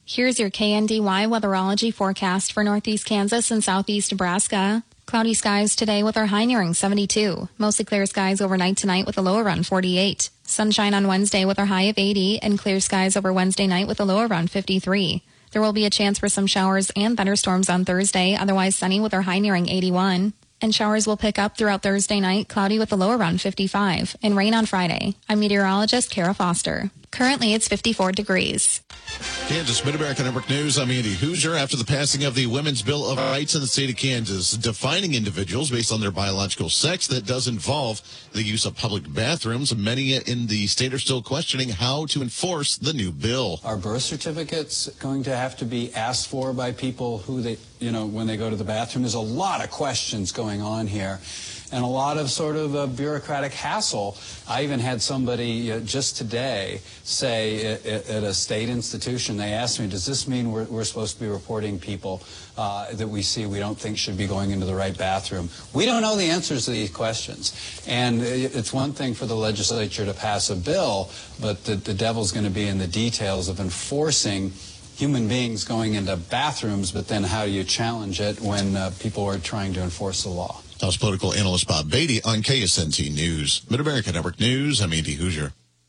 Here's your KNDY weatherology forecast for northeast Kansas and southeast Nebraska. Cloudy skies today with our high nearing 72. Mostly clear skies overnight tonight with a low around 48. Sunshine on Wednesday with our high of 80 and clear skies over Wednesday night with a low around 53. There will be a chance for some showers and thunderstorms on Thursday, otherwise sunny with our high nearing 81. And showers will pick up throughout Thursday night, cloudy with a low around 55, and rain on Friday. I'm meteorologist Kara Foster. Currently, it's 54 degrees. Kansas Mid-America Network News. I'm Andy Hoosier. After the passing of the Women's Bill of Rights in the state of Kansas, defining individuals based on their biological sex, that does involve the use of public bathrooms. Many in the state are still questioning how to enforce the new bill. Are birth certificates going to have to be asked for by people who they, when they go to the bathroom? There's a lot of questions going on here, and a lot of sort of bureaucratic hassle. I even had somebody just today say at a state institution, they asked me, does this mean we're supposed to be reporting people that we don't think should be going into the right bathroom? We don't know the answers to these questions. And it's one thing for the legislature to pass a bill, but the devil's going to be in the details of enforcing human beings going into bathrooms, but then how do you challenge it when people are trying to enforce the law? House political analyst Bob Beatty on KSNT News. Mid-America Network News, I'm Andy Hoosier.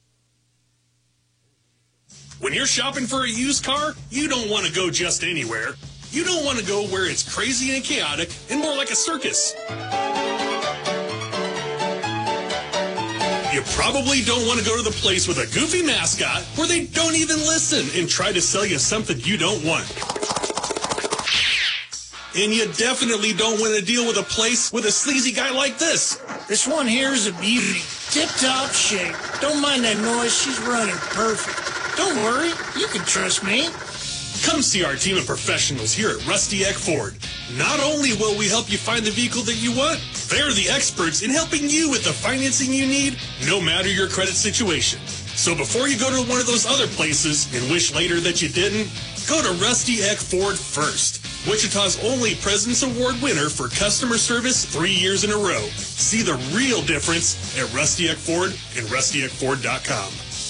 When you're shopping for a used car, you don't want to go just anywhere. You don't want to go where it's crazy and chaotic and more like a circus. You probably don't want to go to the place with a goofy mascot where they don't even listen and try to sell you something you don't want. And you definitely don't want to deal with a place with a sleazy guy like this. This one here is a beauty. Tip-top shape. Don't mind that noise. She's running perfect. Don't worry. You can trust me. Come see our team of professionals here at Rusty Eck Ford. Not only will we help you find the vehicle that you want, they're the experts in helping you with the financing you need, no matter your credit situation. So before you go to one of those other places and wish later that you didn't, go to Rusty Eck Ford first. Wichita's only President's Award winner for customer service 3 years in a row. See the real difference at Rusty Eck Ford and rustyeckford.com.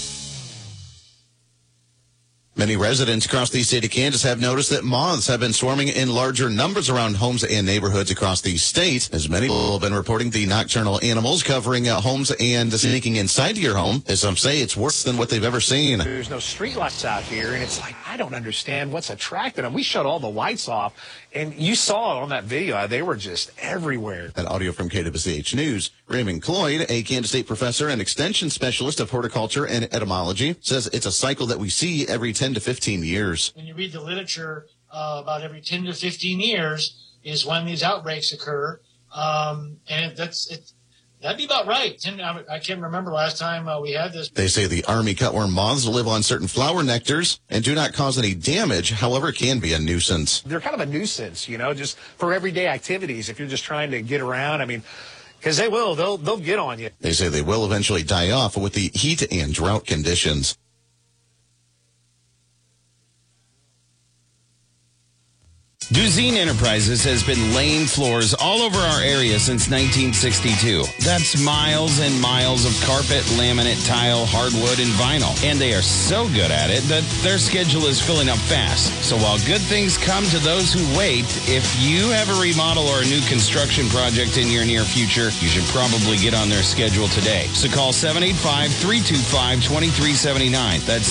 Many residents across the state of Kansas have noticed that moths have been swarming in larger numbers around homes and neighborhoods across the state, as many people have been reporting the nocturnal animals covering homes and sneaking inside your home. As some say, it's worse than what they've ever seen. There's no streetlights out here, and it's like, I don't understand what's attracting them. We shut all the lights off, and you saw it on that video. They were just everywhere. That audio from KWCH News. Raymond Cloyd, a Kansas State professor and extension specialist of horticulture and etymology, says it's a cycle that we see every 10 to 15 years. When you read the literature, about every 10 to 15 years is when these outbreaks occur. And that'd be about right. I can't remember last time we had this. They say the army cutworm moths live on certain flower nectars and do not cause any damage, however, can be a nuisance. They're kind of a nuisance, just for everyday activities. If you're just trying to get around, because they'll get on you. They say they will eventually die off with the heat and drought conditions. Duzine Enterprises has been laying floors all over our area since 1962. That's miles and miles of carpet, laminate, tile, hardwood, and vinyl. And they are so good at it that their schedule is filling up fast. So while good things come to those who wait, if you have a remodel or a new construction project in your near future, you should probably get on their schedule today. So call 785-325-2379. That's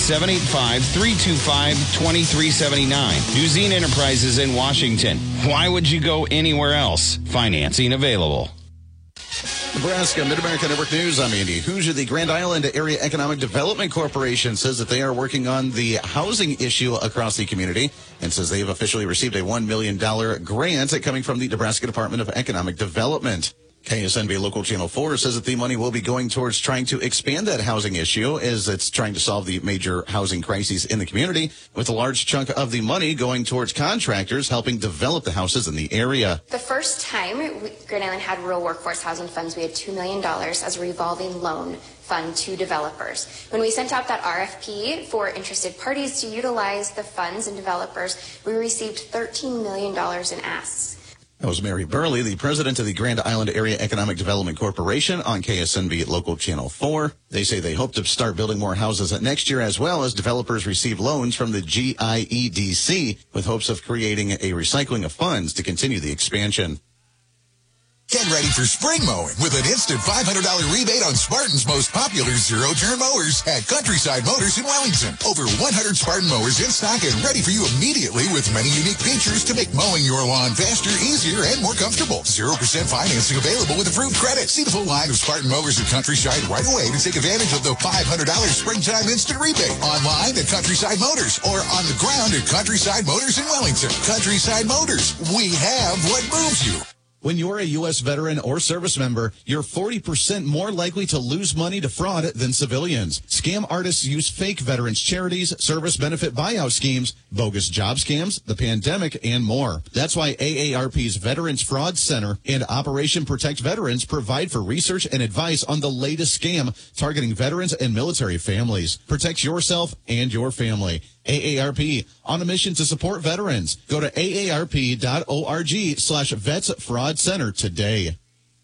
785-325-2379. Duzine Enterprises in Washington. Why would you go anywhere else? Financing available. Nebraska Mid-America Network News. I'm Andy Hoosier. The Grand Island Area Economic Development Corporation says that they are working on the housing issue across the community and says they have officially received a $1 million grant coming from the Nebraska Department of Economic Development. KSNB Local Channel 4 says that the money will be going towards trying to expand that housing issue as it's trying to solve the major housing crises in the community, with a large chunk of the money going towards contractors helping develop the houses in the area. The first time Grand Island had rural workforce housing funds, we had $2 million as a revolving loan fund to developers. When we sent out that RFP for interested parties to utilize the funds and developers, we received $13 million in asks. That was Mary Burley, the president of the Grand Island Area Economic Development Corporation, on KSNB Local Channel 4. They say they hope to start building more houses next year, as well as developers receive loans from the GIEDC with hopes of creating a recycling of funds to continue the expansion. Get ready for spring mowing with an instant $500 rebate on Spartan's most popular zero-turn mowers at Countryside Motors in Wellington. Over 100 Spartan mowers in stock and ready for you immediately with many unique features to make mowing your lawn faster, easier, and more comfortable. 0% financing available with approved credit. See the full line of Spartan mowers at Countryside right away to take advantage of the $500 springtime instant rebate. Online at Countryside Motors or on the ground at Countryside Motors in Wellington. Countryside Motors. We have what moves you. When you're a U.S. veteran or service member, you're 40% more likely to lose money to fraud than civilians. Scam artists use fake veterans charities, service benefit buyout schemes, bogus job scams, the pandemic, and more. That's why AARP's Veterans Fraud Center and Operation Protect Veterans provide for research and advice on the latest scam targeting veterans and military families. Protect yourself and your family. AARP, on a mission to support veterans. Go to aarp.org/Vets Fraud Center today.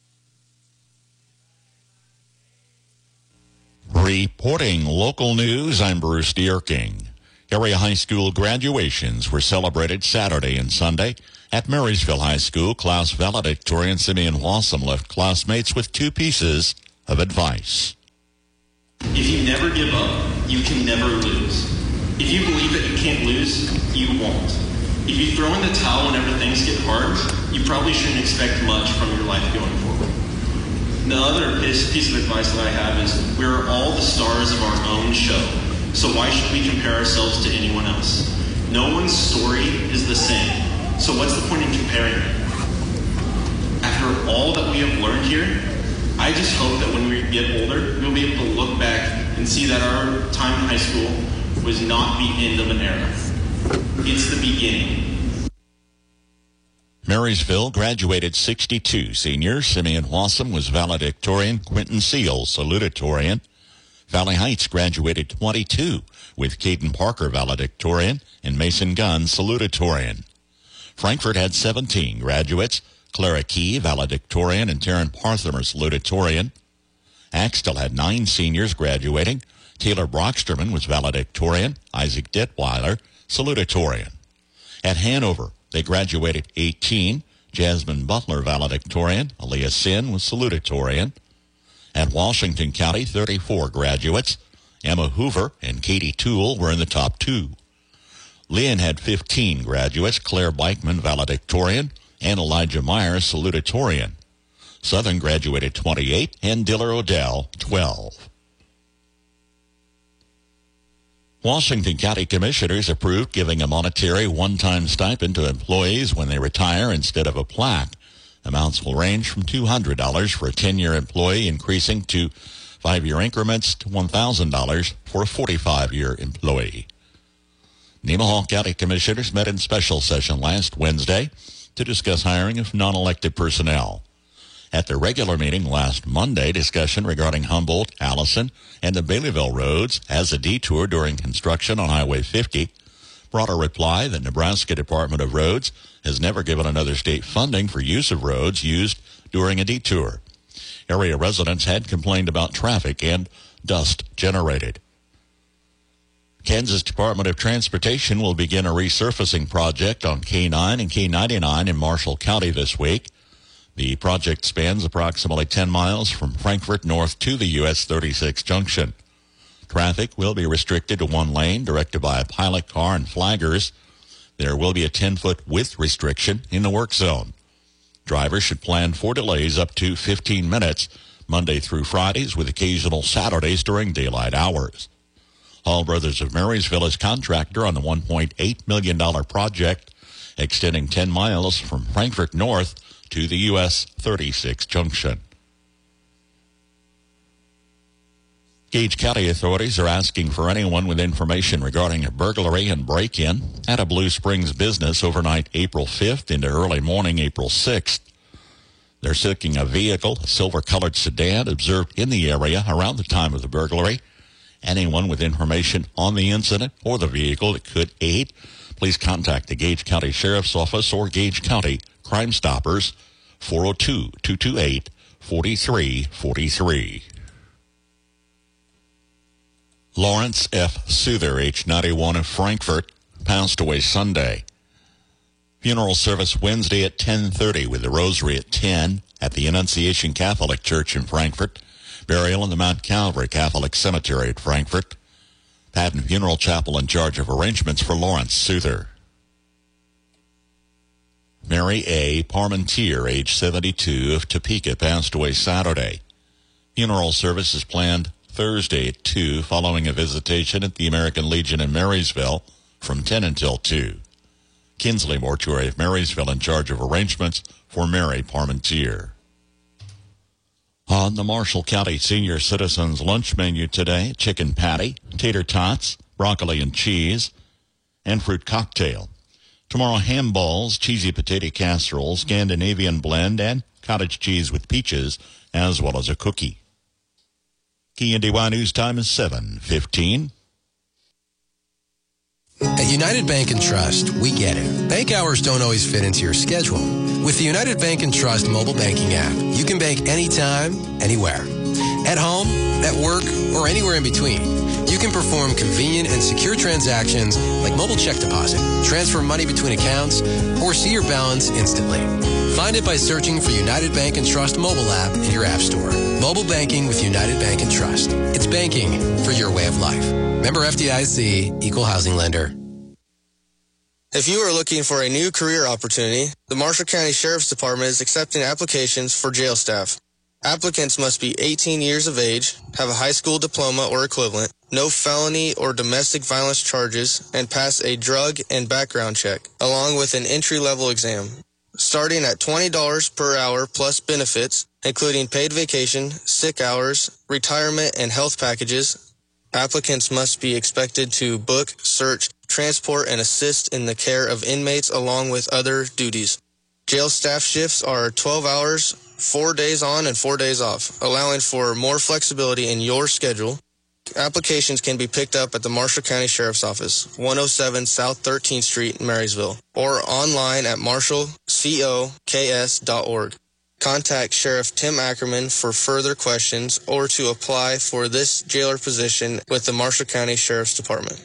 Reporting local news, I'm Bruce Dierking. Area high school graduations were celebrated Saturday and Sunday. At Marysville High School, class valedictorian Simeon Wassam left classmates with 2 pieces of advice. If you never give up, you can never lose. If you believe that you can't lose, you won't. If you throw in the towel whenever things get hard, you probably shouldn't expect much from your life going forward. The other piece of advice that I have is we're all the stars of our own show, so why should we compare ourselves to anyone else? No one's story is the same, so what's the point in comparing it? After all that we have learned here, I just hope that when we get older, we'll be able to look back and see that our time in high school was not the end of an era. It's the beginning. Marysville graduated 62 seniors. Simeon Wassam was valedictorian. Quentin Seal, salutatorian. Valley Heights graduated 22, with Caden Parker valedictorian and Mason Gunn salutatorian. Frankfort had 17 graduates. Clara Key, valedictorian, and Taryn Parthimer, salutatorian. Axtell had 9 seniors graduating. Taylor Brocksterman was valedictorian. Isaac Detweiler, salutatorian. At Hanover, they graduated 18. Jasmine Butler, valedictorian. Aaliyah Sin was salutatorian. At Washington County, 34 graduates. Emma Hoover and Katie Toole were in the top 2. Lynn had 15 graduates. Claire Beichman, valedictorian, and Elijah Myers, salutatorian. Southern graduated 28, and Diller Odell, 12. Washington County Commissioners approved giving a monetary one-time stipend to employees when they retire instead of a plaque. Amounts will range from $200 for a 10-year employee, increasing to 5-year increments to $1,000 for a 45-year employee. Nemaha County Commissioners met in special session last Wednesday to discuss hiring of non-elected personnel. At the regular meeting last Monday, discussion regarding Humboldt, Allison, and the Baileyville roads as a detour during construction on Highway 50 brought a reply that Nebraska Department of Roads has never given another state funding for use of roads used during a detour. Area residents had complained about traffic and dust generated. Kansas Department of Transportation will begin a resurfacing project on K9 and K99 in Marshall County this week. The project spans approximately 10 miles from Frankfort north to the US 36 junction. Traffic will be restricted to one lane, directed by a pilot car and flaggers. There will be a 10-foot width restriction in the work zone. Drivers should plan for delays up to 15 minutes, Monday through Fridays, with occasional Saturdays during daylight hours. Hall Brothers of Marysville is contractor on the $1.8 million project, extending 10 miles from Frankfort north to the US 36 junction. Gage County authorities are asking for anyone with information regarding a burglary and break-in at a Blue Springs business overnight April 5th into early morning April 6th. They're seeking a vehicle, a silver-colored sedan, observed in the area around the time of the burglary. Anyone with information on the incident or the vehicle that could aid, please contact the Gage County Sheriff's Office or Gage County Crime Stoppers, 402-228-4343. Lawrence F. Souther, age 91, of Frankfort, passed away Sunday. Funeral service Wednesday at 10:30 with the rosary at 10 at the Annunciation Catholic Church in Frankfort. Burial in the Mount Calvary Catholic Cemetery at Frankfort. Patton Funeral Chapel in charge of arrangements for Lawrence Souther. Mary A. Parmentier, age 72, of Topeka, passed away Saturday. Funeral service is planned Thursday at 2, following a visitation at the American Legion in Marysville from 10 until 2. Kinsley Mortuary of Marysville in charge of arrangements for Mary Parmentier. On the Marshall County Senior Citizens lunch menu today, chicken patty, tater tots, broccoli and cheese, and fruit cocktail. Tomorrow, ham balls, cheesy potato casserole, Scandinavian blend, and cottage cheese with peaches, as well as a cookie. KNDY News Time is 7:15. At United Bank & Trust, we get it. Bank hours don't always fit into your schedule. With the United Bank & Trust mobile banking app, you can bank anytime, anywhere. At home, at work, or anywhere in between. You can perform convenient and secure transactions like mobile check deposit, transfer money between accounts, or see your balance instantly. Find it by searching for United Bank & Trust mobile app in your app store. Mobile banking with United Bank & Trust. It's banking for your way of life. Member FDIC, Equal Housing Lender. If you are looking for a new career opportunity, the Marshall County Sheriff's Department is accepting applications for jail staff. Applicants must be 18 years of age, have a high school diploma or equivalent, no felony or domestic violence charges, and pass a drug and background check, along with an entry-level exam. Starting at $20 per hour plus benefits, including paid vacation, sick hours, retirement, and health packages, applicants must be expected to book, search, transport, and assist in the care of inmates along with other duties. Jail staff shifts are 12 hours, 4 days on and 4 days off, allowing for more flexibility in your schedule. Applications can be picked up at the Marshall County Sheriff's Office, 107 South 13th Street in Marysville, or online at marshallcoks.org. Contact Sheriff Tim Ackerman for further questions or to apply for this jailer position with the Marshall County Sheriff's Department.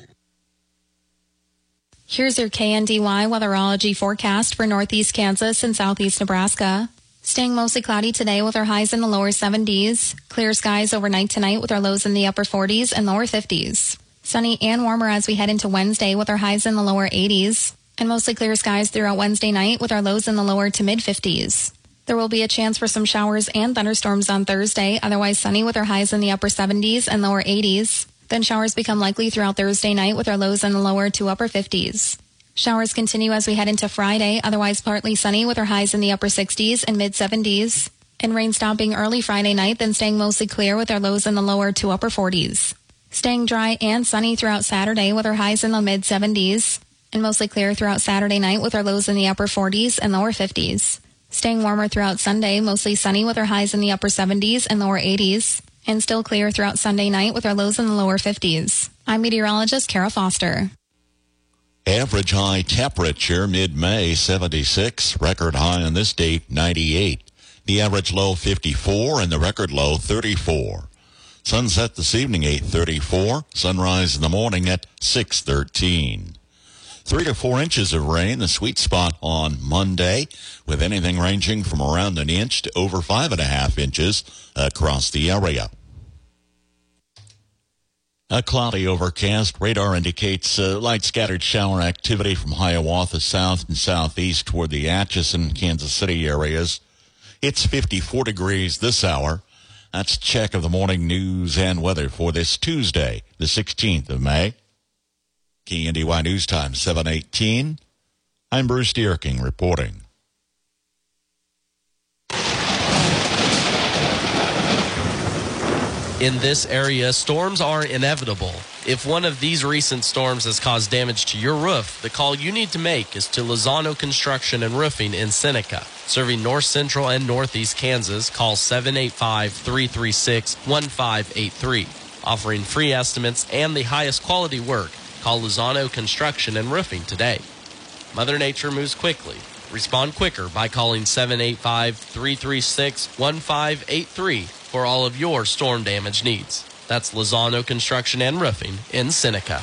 Here's your KNDY weatherology forecast for northeast Kansas and southeast Nebraska. Staying mostly cloudy today with our highs in the lower 70s. Clear skies overnight tonight with our lows in the upper 40s and lower 50s. Sunny and warmer as we head into Wednesday with our highs in the lower 80s. And mostly clear skies throughout Wednesday night with our lows in the lower to mid 50s. There will be a chance for some showers and thunderstorms on Thursday, otherwise sunny with our highs in the upper 70s and lower 80s. Then showers become likely throughout Thursday night with our lows in the lower to upper 50s. Showers continue as we head into Friday, otherwise partly sunny with our highs in the upper 60s and mid 70s. And rain stopping early Friday night, then staying mostly clear with our lows in the lower to upper 40s. Staying dry and sunny throughout Saturday with our highs in the mid 70s. And mostly clear throughout Saturday night with our lows in the upper 40s and lower 50s. Staying warmer throughout Sunday, mostly sunny with our highs in the upper 70s and lower 80s. And still clear throughout Sunday night with our lows in the lower 50s. I'm meteorologist Kara Foster. Average high temperature mid-May 76, record high on this date 98. The average low 54 and the record low 34. Sunset this evening 8:34, sunrise in the morning at 6:13. 3 to 4 inches of rain, the sweet spot on Monday, with anything ranging from around an inch to over 5.5 inches across the area. A cloudy overcast. Radar indicates light scattered shower activity from Hiawatha south and southeast toward the Atchison, Kansas City areas. It's 54 degrees this hour. That's a check of the morning news and weather for this Tuesday, the 16th of May. KNDY News Time, 7:18. I'm Bruce Dierking reporting. In this area, storms are inevitable. If one of these recent storms has caused damage to your roof, the call you need to make is to Lozano Construction and Roofing in Seneca. Serving north central and northeast Kansas, call 785-336-1583. Offering free estimates and the highest quality work, call Lozano Construction and Roofing today. Mother Nature moves quickly. Respond quicker by calling 785-336-1583 for all of your storm damage needs. That's Lozano Construction and Roofing in Seneca.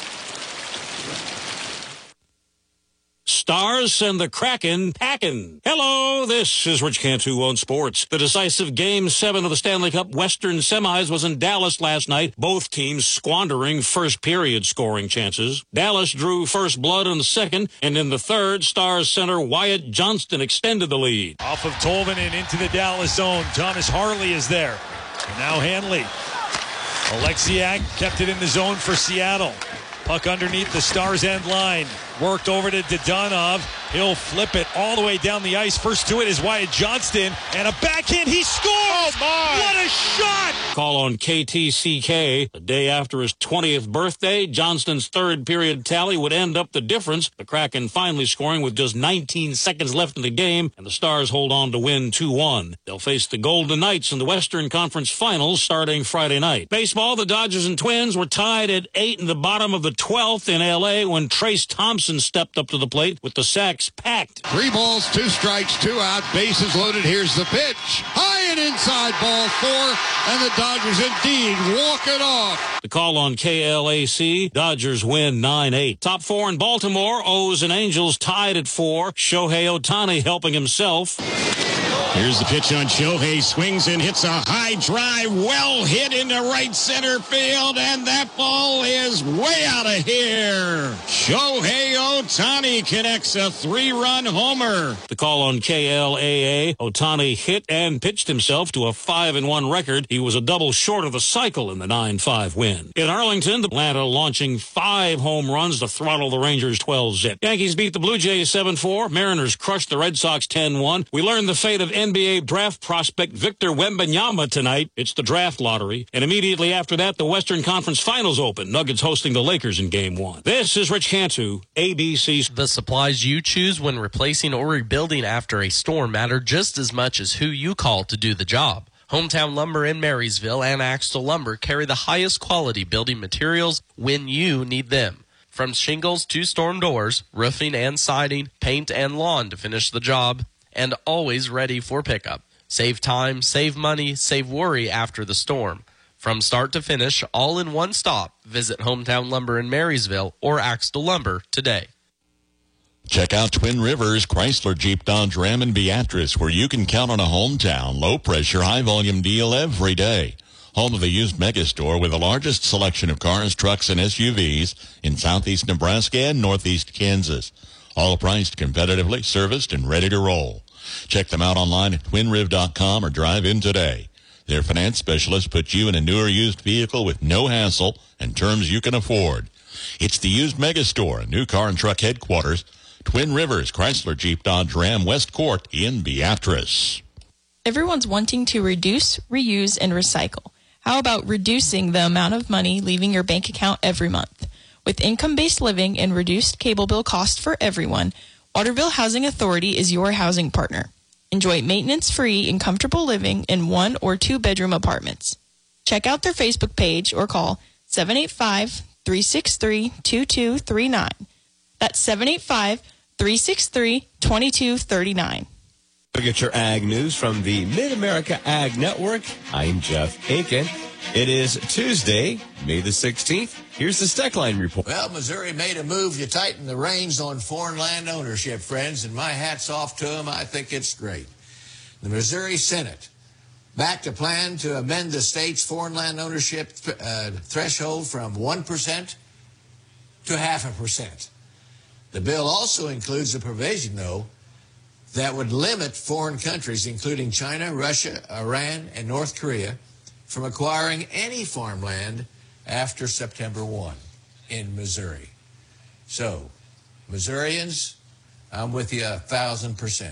Stars send the Kraken packing. Hello, this is Rich Cantu on sports. The decisive Game 7 of the Stanley Cup Western Semis was in Dallas last night, both teams squandering first-period scoring chances. Dallas drew first blood in the second, and in the third, Stars center Wyatt Johnston extended the lead. Off of Tolvanen and into the Dallas zone. Thomas Harley is there. And now Hanley. Alexiak kept it in the zone for Seattle. Puck underneath the Stars end line. Worked over to Dadonov. He'll flip it all the way down the ice. First to it is Wyatt Johnston. And a backhand. He scores! Oh, my! What a shot! Call on KTCK. The day after his 20th birthday, Johnston's third-period tally would end up the difference. The Kraken finally scoring with just 19 seconds left in the game, and the Stars hold on to win 2-1. They'll face the Golden Knights in the Western Conference Finals starting Friday night. Baseball, the Dodgers and Twins were tied at 8 in the bottom of the 12th in L.A. when Trace Thompson stepped up to the plate with the sacks packed. 3 balls, 2 strikes, 2 out, bases loaded. Here's the pitch. High and inside, ball 4, and the Dodgers indeed walk it off. The call on KLAC, Dodgers win 9-8. Top 4 in Baltimore, O's and Angels tied at 4. Shohei Ohtani helping himself. Here's the pitch on Shohei. Swings and hits a high drive. Well hit into right center field. And that ball is way out of here. Shohei Ohtani connects a 3-run homer. The call on KLAA. Ohtani hit and pitched himself to a 5-1 record. He was a double short of the cycle in the 9-5 win. In Arlington, Atlanta launching 5 home runs to throttle the Rangers 12-zip. Yankees beat the Blue Jays 7-4. Mariners crushed the Red Sox 10-1. We learned the fate of NBA draft prospect Victor Wembanyama tonight. It's the draft lottery. And immediately after that, the Western Conference Finals open. Nuggets hosting the Lakers in Game 1. This is Rich Cantu, ABC. The supplies you choose when replacing or rebuilding after a storm matter just as much as who you call to do the job. Hometown Lumber in Marysville and Axtell Lumber carry the highest quality building materials when you need them. From shingles to storm doors, roofing and siding, paint and lawn to finish the job, and always ready for pickup. Save time, save money, save worry after the storm. From start to finish, all in one stop. Visit Hometown Lumber in Marysville or Axtell Lumber today. Check out Twin Rivers Chrysler Jeep Dodge Ram in Beatrice, where you can count on a hometown, low-pressure, high-volume deal every day. Home of the used megastore with the largest selection of cars, trucks, and SUVs in southeast Nebraska and northeast Kansas. All priced competitively, serviced, and ready to roll. Check them out online at twinriv.com or drive in today. Their finance specialists put you in a new or used vehicle with no hassle and terms you can afford. It's the used megastore, a new car and truck headquarters. Twin Rivers Chrysler Jeep Dodge Ram West Court in Beatrice. Everyone's wanting to reduce, reuse, and recycle. How about reducing the amount of money leaving your bank account every month? With income-based living and reduced cable bill cost for everyone, Waterville Housing Authority is your housing partner. Enjoy maintenance-free and comfortable living in 1 or 2 bedroom apartments. Check out their Facebook page or call 785-363-2239. That's 785-363-2239. Get your ag news from the Mid-America Ag Network. I'm Jeff Aiken. It is Tuesday, May the 16th. Here's the Steckline report. Well, Missouri made a move to tighten the reins on foreign land ownership, friends, and my hat's off to them. I think it's great. The Missouri Senate backed a plan to amend the state's foreign land ownership threshold from 1% to 0.5%. The bill also includes a provision, though, that would limit foreign countries, including China, Russia, Iran, and North Korea, from acquiring any farmland after September 1 in Missouri. So, Missourians, I'm with you 1,000%.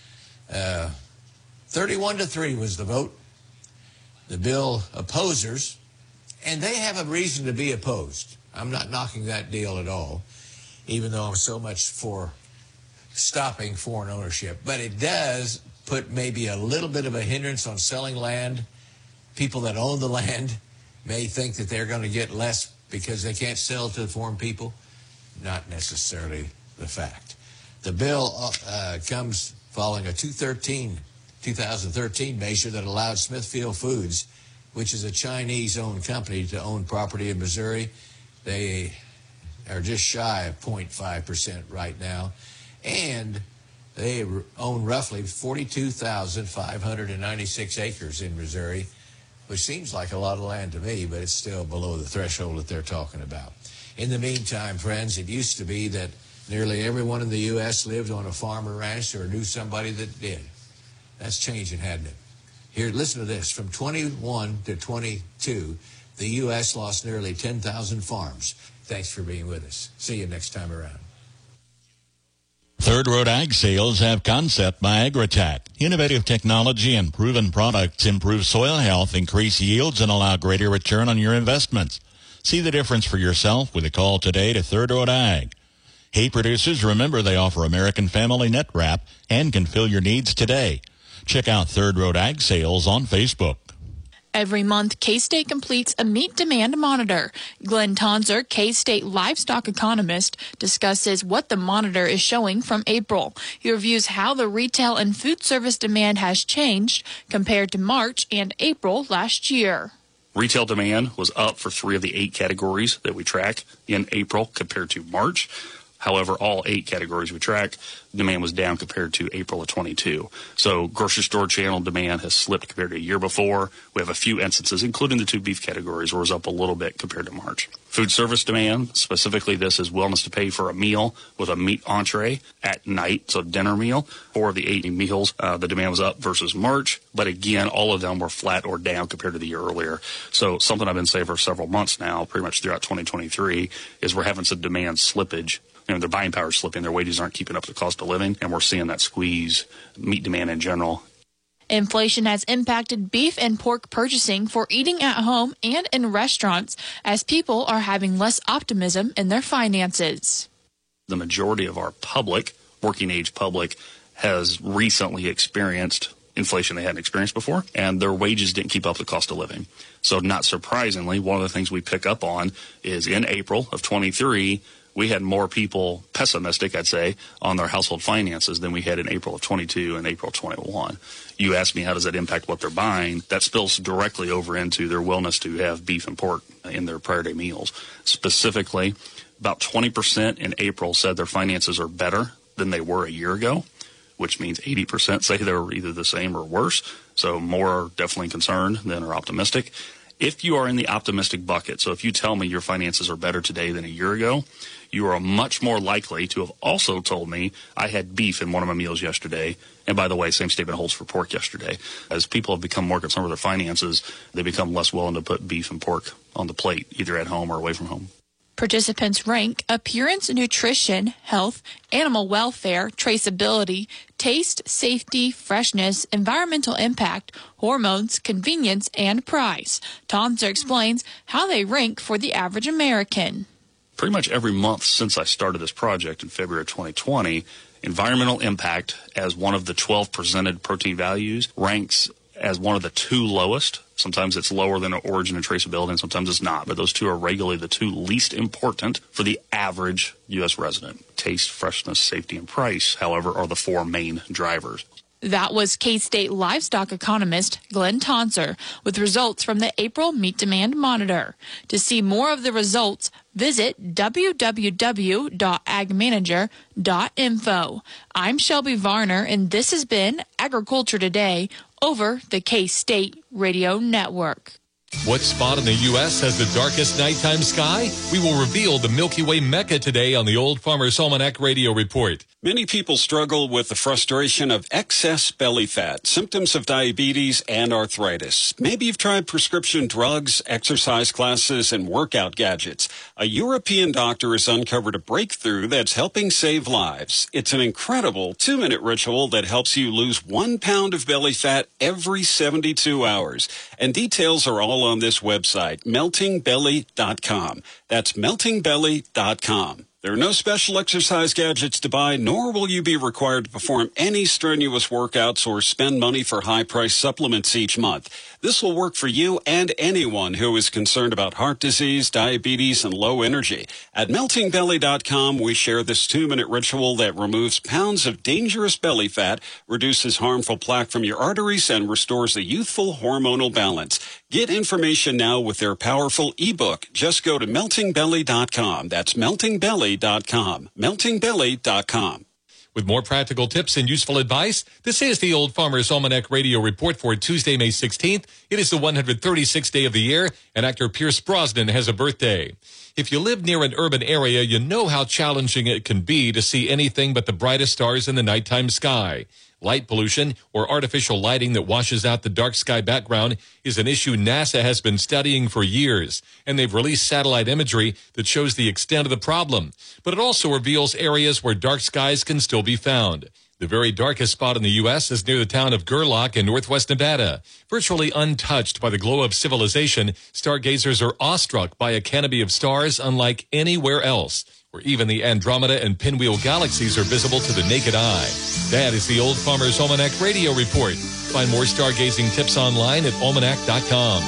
31-3 was the vote. The bill opposers, and they have a reason to be opposed. I'm not knocking that deal at all, even though I'm so much for stopping foreign ownership. But it does put maybe a little bit of a hindrance on selling land. People that own the land may think that they're going to get less because they can't sell to the foreign people. Not necessarily the fact. The bill comes following a 2013 measure that allowed Smithfield Foods, which is a Chinese-owned company, to own property in Missouri. They are just shy of 0.5% right now, and they own roughly 42,596 acres in Missouri, which seems like a lot of land to me, but it's still below the threshold that they're talking about. In the meantime, friends, it used to be that nearly everyone in the U.S. lived on a farm or ranch or knew somebody that did. That's changing, hasn't it? Here, listen to this. From 21 to 22, the U.S. lost nearly 10,000 farms. Thanks for being with us. See you next time around. Third Road Ag Sales have Concept by Agritech. Innovative technology and proven products improve soil health, increase yields, and allow greater return on your investments. See the difference for yourself with a call today to Third Road Ag. Hay producers, remember they offer American Family Net Wrap and can fill your needs today. Check out Third Road Ag Sales on Facebook. Every month, K-State completes a meat demand monitor. Glenn Tonser, K-State livestock economist, discusses what the monitor is showing from April. He reviews how the retail and food service demand has changed compared to March and April last year. Retail demand was up for 3 of the 8 categories that we track in April compared to March. However, all 8 categories we track, demand was down compared to April of 22. So grocery store channel demand has slipped compared to a year before. We have a few instances, including the 2 beef categories, where it was up a little bit compared to March. Food service demand, specifically this is willingness to pay for a meal with a meat entree at night, so dinner meal. 4 of the 8 meals, the demand was up versus March. But again, all of them were flat or down compared to the year earlier. So something I've been saying for several months now, pretty much throughout 2023, is we're having some demand slippage. You know, their buying power is slipping, their wages aren't keeping up with the cost of living, and we're seeing that squeeze meat demand in general. Inflation has impacted beef and pork purchasing for eating at home and in restaurants as people are having less optimism in their finances. The majority of our public, working age public, has recently experienced inflation they hadn't experienced before, and their wages didn't keep up with the cost of living. So not surprisingly, one of the things we pick up on is in April of 23, we had more people pessimistic, I'd say, on their household finances than we had in April of 22 and April of 21. You asked me how does that impact what they're buying. That spills directly over into their willingness to have beef and pork in their prior day meals. Specifically, about 20% in April said their finances are better than they were a year ago, which means 80% say they're either the same or worse. So more are definitely concerned than are optimistic. If you are in the optimistic bucket, so if you tell me your finances are better today than a year ago, you are much more likely to have also told me I had beef in one of my meals yesterday. And by the way, same statement holds for pork yesterday. As people have become more concerned with their finances, they become less willing to put beef and pork on the plate, either at home or away from home. Participants rank appearance, nutrition, health, animal welfare, traceability, taste, safety, freshness, environmental impact, hormones, convenience, and price. Tonser explains how they rank for the average American. Pretty much every month since I started this project in February of 2020, environmental impact as one of the 12 presented protein values ranks as one of the 2 lowest. Sometimes it's lower than origin and traceability, and sometimes it's not. But those 2 are regularly the 2 least important for the average U.S. resident. Taste, freshness, safety, and price, however, are the 4 main drivers. That was K-State livestock economist Glenn Tonser with results from the April Meat Demand Monitor. To see more of the results, visit www.agmanager.info. I'm Shelby Varner, and this has been Agriculture Today over the K-State Radio Network. What spot in the U.S. has the darkest nighttime sky? We will reveal the Milky Way Mecca today on the Old Farmer's Almanac Radio Report. Many people struggle with the frustration of excess belly fat, symptoms of diabetes, and arthritis. Maybe you've tried prescription drugs, exercise classes, and workout gadgets. A European doctor has uncovered a breakthrough that's helping save lives. It's an incredible 2-minute ritual that helps you lose 1 pound of belly fat every 72 hours. And details are all on this website, meltingbelly.com. That's meltingbelly.com. There are no special exercise gadgets to buy, nor will you be required to perform any strenuous workouts or spend money for high-priced supplements each month. This will work for you and anyone who is concerned about heart disease, diabetes, and low energy. At meltingbelly.com, we share this 2-minute ritual that removes pounds of dangerous belly fat, reduces harmful plaque from your arteries, and restores a youthful hormonal balance. Get information now with their powerful ebook. Just go to meltingbelly.com. That's meltingbelly.com. meltingbelly.com. With more practical tips and useful advice, this is the Old Farmer's Almanac Radio Report for Tuesday, May 16th. It is the 136th day of the year, and actor Pierce Brosnan has a birthday. If you live near an urban area, you know how challenging it can be to see anything but the brightest stars in the nighttime sky. Light pollution, or artificial lighting that washes out the dark sky background, is an issue NASA has been studying for years, and they've released satellite imagery that shows the extent of the problem. But it also reveals areas where dark skies can still be found. The very darkest spot in the U.S. is near the town of Gerlach in northwest Nevada. Virtually untouched by the glow of civilization, stargazers are awestruck by a canopy of stars unlike anywhere else, where even the Andromeda and Pinwheel galaxies are visible to the naked eye. That is the Old Farmer's Almanac Radio Report. Find more stargazing tips online at almanac.com.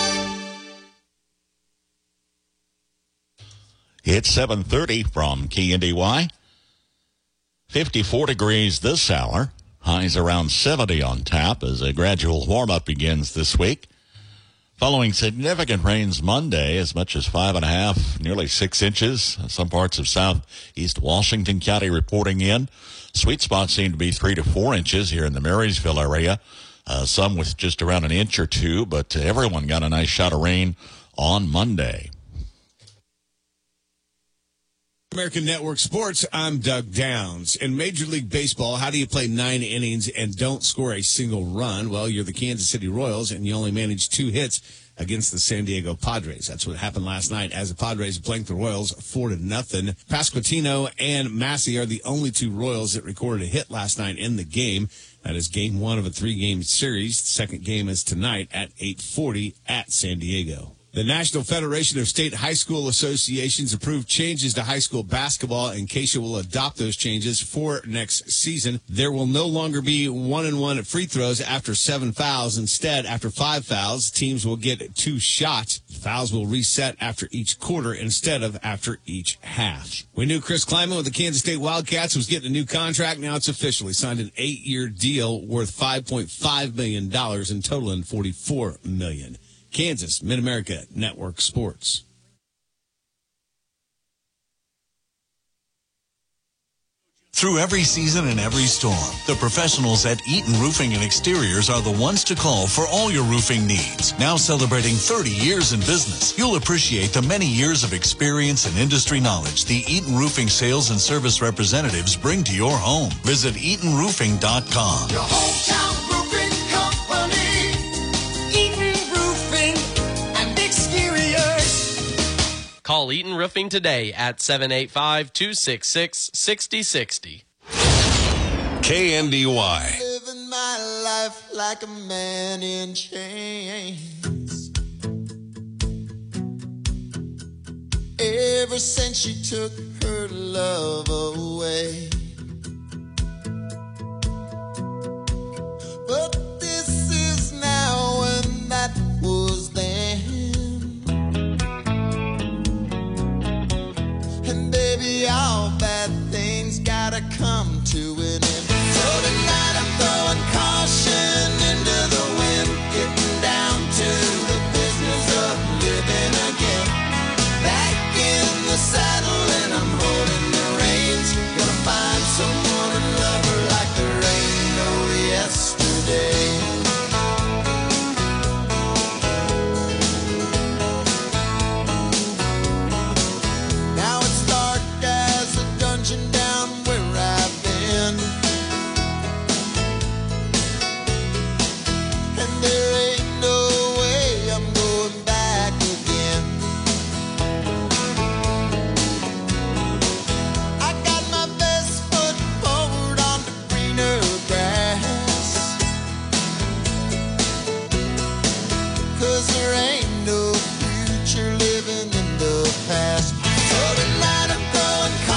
It's 7:30 from KNDY. 54 degrees this hour. Highs around 70 on tap as a gradual warm-up begins this week. Following significant rains Monday, as much as 5.5, nearly 6 inches. Some parts of southeast Washington County reporting in. Sweet spots seem to be 3 to 4 inches here in the Marysville area. Some with just around an inch or two, but everyone got a nice shot of rain on Monday. American Network Sports, I'm Doug Downs. In Major League Baseball, how do you play 9 innings and don't score a single run? Well, you're the Kansas City Royals, and you only managed 2 hits against the San Diego Padres. That's what happened last night as the Padres blanked the Royals 4-0. Pasquantino and Massey are the only 2 Royals that recorded a hit last night in the game. That is game 1 of a 3-game series. The second game is tonight at 8:40 at San Diego. The National Federation of State High School Associations approved changes to high school basketball, and KSHSAA will adopt those changes for next season. There will no longer be 1-and-1 free throws after 7 fouls. Instead, after 5 fouls, teams will get 2 shots. Fouls will reset after each quarter instead of after each half. We knew Chris Kleiman with the Kansas State Wildcats was getting a new contract. Now it's official. He signed an 8-year deal worth $5.5 million and totaling $44 million. Kansas, Mid-America Network Sports. Through every season and every storm, the professionals at Eaton Roofing and Exteriors are the ones to call for all your roofing needs. Now celebrating 30 years in business, you'll appreciate the many years of experience and industry knowledge the Eaton Roofing sales and service representatives bring to your home. Visit EatonRoofing.com. Your hometown roofing company, Eaton Roofing and Exteriors. Call Eaton Roofing today at 785-266-6060. KNDY. Living my life like a man in chains. Ever since she took her love away. But this is now and that was then. And baby, all bad things gotta come to an end. So tonight I'm throwing caution into the wind, getting down to the business of living again. Back in the saddle and I'm holding the reins. Gonna find someone and love her like there ain't no yesterday. Now it's dark as a dungeon down where I've been, and there ain't no way I'm going back again. I got my best foot forward on the greener grass, 'cause there ain't no future living in the past. So tonight I'm throwing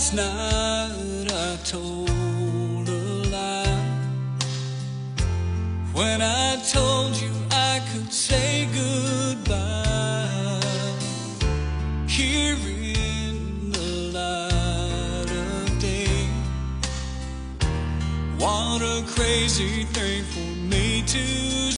Last night I told a lie when I told you I could say goodbye. Here in the light of day, what a crazy thing for me to